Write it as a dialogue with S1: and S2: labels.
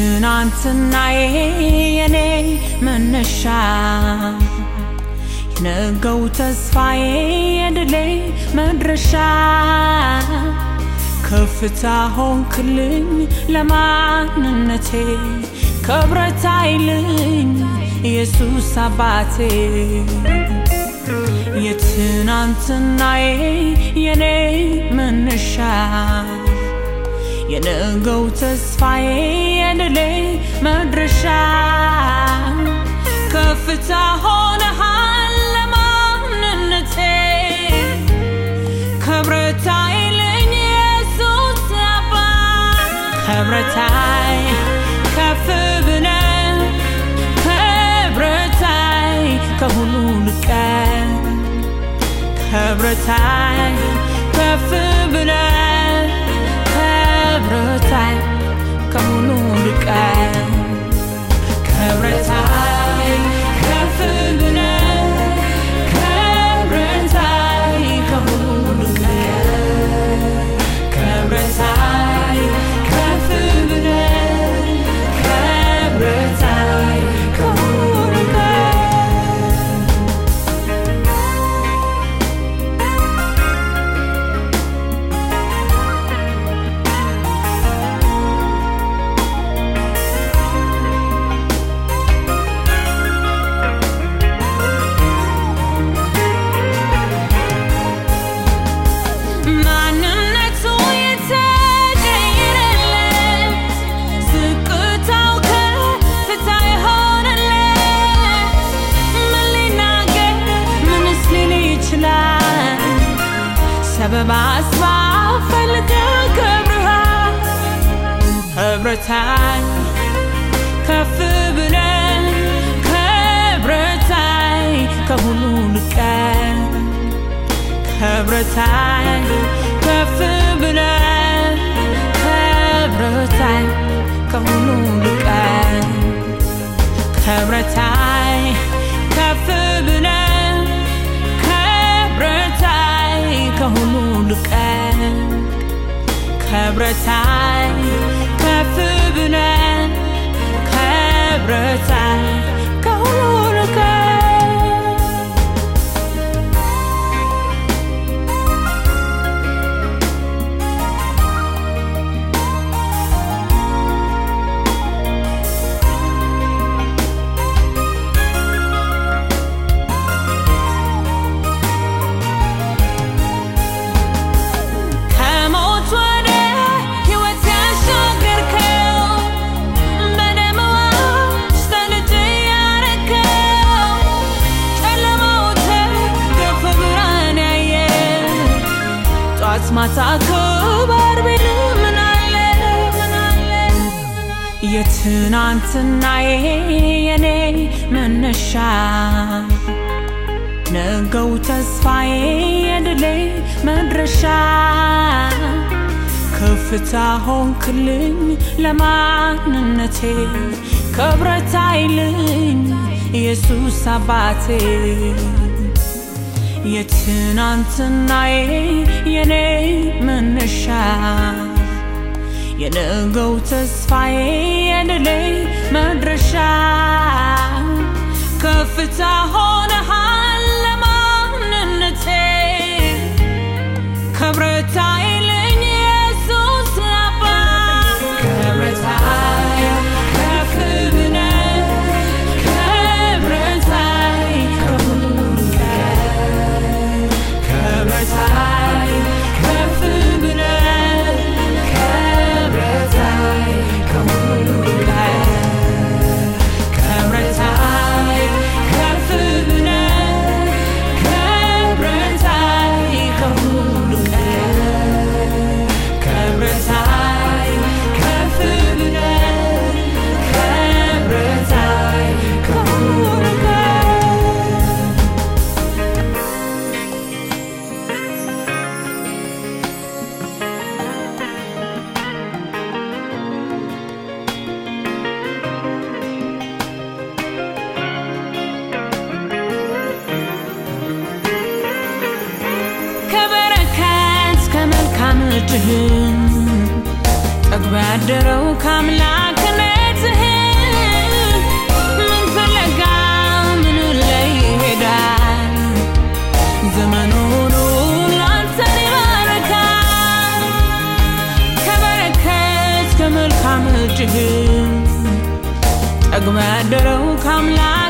S1: የትናንትናዬ የኔ መነሻ የነገው ተስፋዬ የድሌ መድረሻ ከፍታ ሆንክልኝ ለማንነቴ ክብረት አይልኝ ኢየሱስ አባቴ የትናንትናዬ የኔ መነሻ የነገው ተስፋዬ የድሌ መድረሻ ከፍታ ሆነሃል ለማንነቴ ክብረት አይልኝ ኢየሱስ አባቴ ክብረታይ ከፍ ብለህ ክብረታይ ከሁሉ ልቀህ ክብረታይ ከፍ ብለህ ክብረታይ ከሁሉ ልቀህ ክብረታይ ከፍ ብለህ ክብረታይ ከሁሉ ልቀህ ክብረታይ ከፍ ብለህ ክብረታይ ከሁሉ ልቀህ سبب أسباب فلقى كبرها كبرتاي كف بلن كبرتاي كهولك كبرتاي كف بلن كبرتاي كهولك كبرتاي كف بلن كبرتاي كهولك كبرتاي كف بلن كبرتاي كهولك ማታ ክብር ቢል ምን አለ የትናንትናዬ የኔ መነሻ ነገው ተስፋዬ የድሌ መድረሻ ከፍታ ሆንክልኝ ለማንነቴ ክብረት አይልኝ ኢየሱስ አባቴ የትናንትናዬ የኔ መነሻ የነገው ተስፋዬ የድሌ መድረሻ ከፍታ ሆነሃል ለማንነቴ ክብረት አይልኝ ኢየሱስ አባቴ ክብረታይ ከፍ ብለህ ክብረታይ كبرتاي كف بلاد كبرتاي كهولك كبرتاي كف بلاد كبرتاي كهولك كبرتاي كف بلاد كبرتاي كهولك ጠግባ ያደረው ካምላክነት ጠግባደረው ካምላክ